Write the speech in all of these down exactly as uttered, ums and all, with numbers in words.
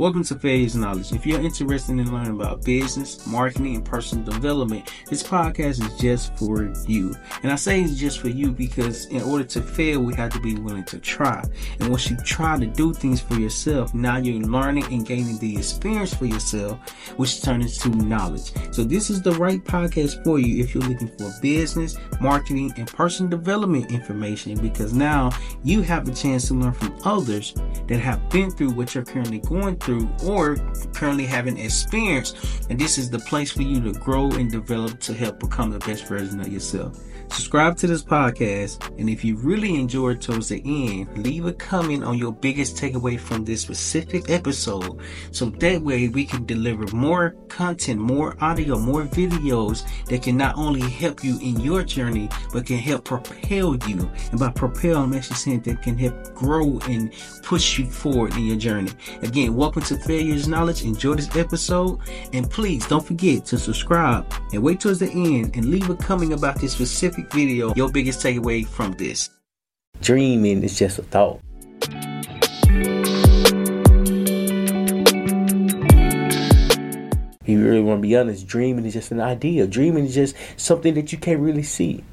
Welcome to Failure's Knowledge. If you're interested in learning about business, marketing, and personal development, this podcast is just for you. And I say it's just for you because in order to fail, we have to be willing to try. And once you try to do things for yourself, now you're learning and gaining the experience for yourself, which turns into knowledge. So this is the right podcast for you if you're looking for business, marketing, and personal development information, because now you have the chance to learn from others that have been through what you're currently going through or currently having experience, and this is the place for you to grow and develop to help become the best version of yourself. Subscribe to this podcast, and if you really enjoyed towards the end, leave a comment on your biggest takeaway from this specific episode, so that way we can deliver more content, more audio, more videos that can not only help you in your journey, but can help propel you. And by propel, I'm actually saying that can help grow and push you forward in your journey. Again, welcome to Failure's Knowledge. Enjoy this episode, and please don't forget to subscribe and wait towards the end and leave a comment about this specific video, your biggest takeaway from this. Dreaming is just a thought. If you really want to be honest, dreaming is just an idea. Dreaming is just something that you can't really see.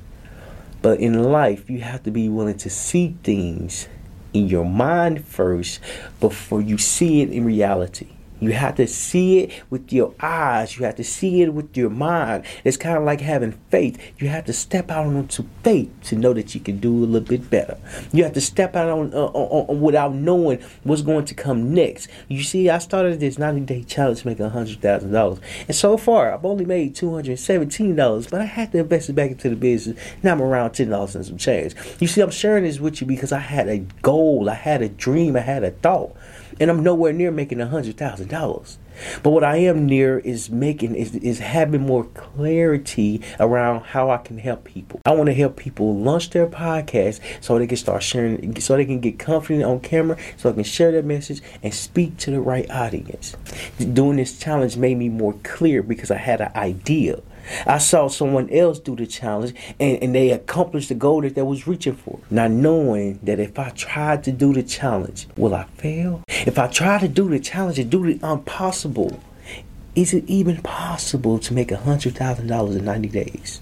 But in life, you have to be willing to see things in your mind first before you see it in reality. You have to see it with your eyes. You have to see it with your mind. It's kind of like having faith. You have to step out onto faith to know that you can do a little bit better. You have to step out on, uh, on, on without knowing what's going to come next. You see, I started this ninety-day challenge making one hundred thousand dollars. And so far, I've only made two hundred seventeen dollars, but I had to invest it back into the business. Now I'm around ten dollars and some change. You see, I'm sharing this with you because I had a goal. I had a dream. I had a thought. And I'm nowhere near making one hundred thousand dollars. But what I am near is making is, is having more clarity around how I can help people. I want to help people launch their podcast so they can start sharing, so they can get confident on camera, so I can share their message and speak to the right audience. Doing this challenge made me more clear because I had an idea. I saw someone else do the challenge and, and they accomplished the goal that they was reaching for. Not knowing that if I tried to do the challenge, will I fail? If I try to do the challenge and do the impossible, is it even possible to make one hundred thousand dollars in ninety days?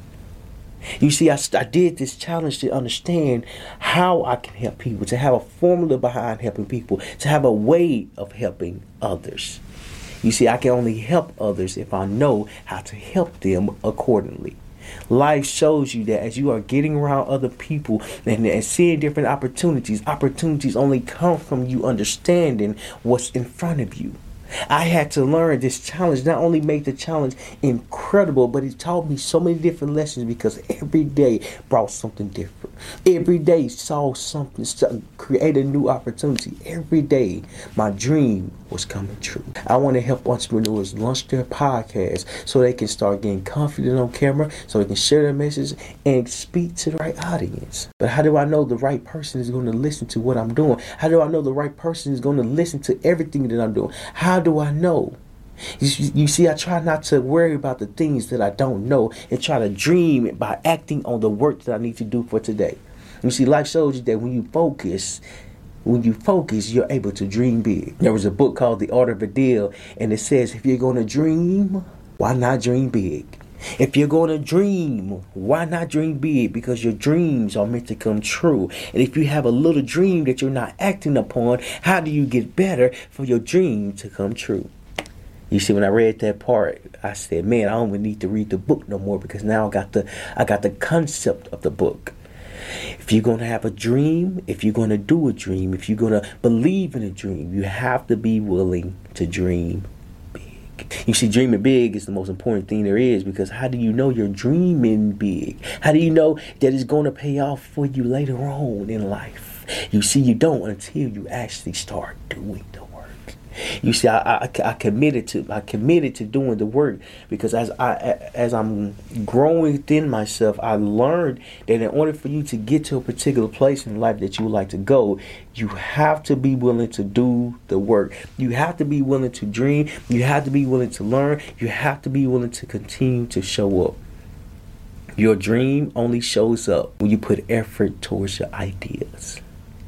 You see, I, I did this challenge to understand how I can help people, to have a formula behind helping people, to have a way of helping others. You see, I can only help others if I know how to help them accordingly. Life shows you that as you are getting around other people and, and seeing different opportunities, opportunities only come from you understanding what's in front of you. I had to learn this challenge not only made the challenge incredible, but it taught me so many different lessons because every day brought something different. Every day saw something, create a new opportunity. Every day my dream was coming true. I want to help entrepreneurs launch their podcast so they can start getting confident on camera, so they can share their message and speak to the right audience. But how do I know the right person is going to listen to what I'm doing? How do I know the right person is going to listen to everything that I'm doing? How How do I know? You, you see, I try not to worry about the things that I don't know and try to dream by acting on the work that I need to do for today. You see, life shows you that when you focus, when you focus, you're able to dream big. There was a book called The Art of the Deal, and it says, if you're going to dream, why not dream big? If you're going to dream, why not dream big? Because your dreams are meant to come true. And if you have a little dream that you're not acting upon, how do you get better for your dream to come true? You see, when I read that part, I said, man, I don't even need to read the book no more because now I got the I got the concept of the book. If you're going to have a dream, if you're going to do a dream, if you're going to believe in a dream, you have to be willing to dream. You see, dreaming big is the most important thing there is, because how do you know you're dreaming big? How do you know that it's going to pay off for you later on in life? You see, you don't until you actually start doing the work. You see, I, I, I committed to I committed to doing the work because as I as I'm growing within myself, I learned that in order for you to get to a particular place in life that you would like to go, you have to be willing to do the work. You have to be willing to dream. You have to be willing to learn. You have to be willing to continue to show up. Your dream only shows up when you put effort towards your ideas.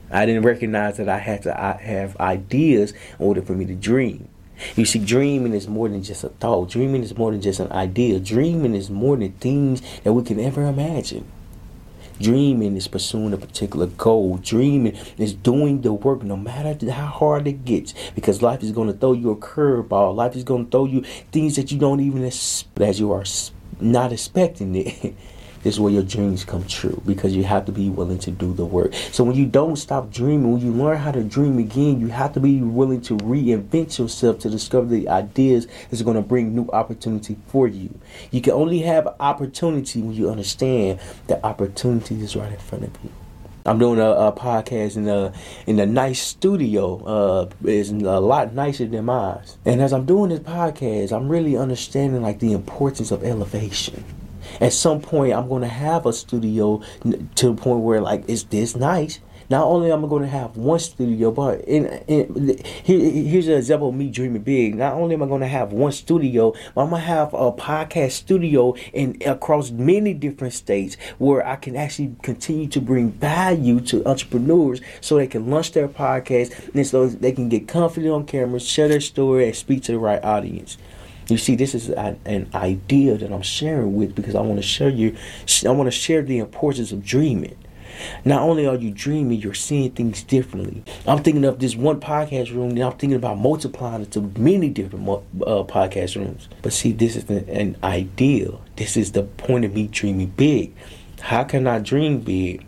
I didn't recognize that I had to I have ideas in order for me to dream. You see, dreaming is more than just a thought. Dreaming is more than just an idea. Dreaming is more than things that we can ever imagine. Dreaming is pursuing a particular goal. Dreaming is doing the work no matter how hard it gets. Because life is going to throw you a curveball. Life is going to throw you things that you don't even expect, as you are not expecting it. This is where your dreams come true, because you have to be willing to do the work. So when you don't stop dreaming, when you learn how to dream again, you have to be willing to reinvent yourself to discover the ideas that's going to bring new opportunity for you. You can only have opportunity when you understand that opportunity is right in front of you. I'm doing a, a podcast in a in a nice studio. Uh, it's a lot nicer than mine. And as I'm doing this podcast, I'm really understanding like the importance of elevation. At some point, I'm going to have a studio to the point where, like, it's this nice. Not only am I going to have one studio, but in, in, here, here's an example of me dreaming big. Not only am I going to have one studio, but I'm going to have a podcast studio in across many different states where I can actually continue to bring value to entrepreneurs so they can launch their podcast and so they can get confident on camera, share their story, and speak to the right audience. You see, this is an idea that I'm sharing with because I want to share you. I want to share the importance of dreaming. Not only are you dreaming, you're seeing things differently. I'm thinking of this one podcast room, and I'm thinking about multiplying it to many different uh, podcast rooms. But see, this is an, an ideal. This is the point of me dreaming big. How can I dream big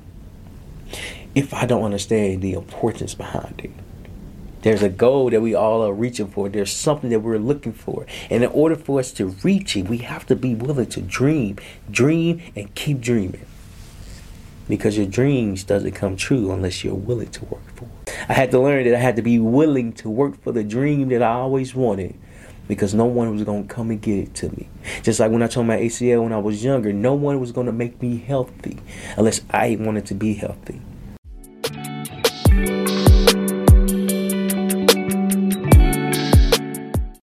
if I don't understand the importance behind it? There's a goal that we all are reaching for. There's something that we're looking for. And in order for us to reach it, we have to be willing to dream, dream, and keep dreaming. Because your dreams doesn't come true unless you're willing to work for it. I had to learn that I had to be willing to work for the dream that I always wanted. Because no one was going to come and get it to me. Just like when I told my A C L when I was younger, no one was going to make me healthy unless I wanted to be healthy.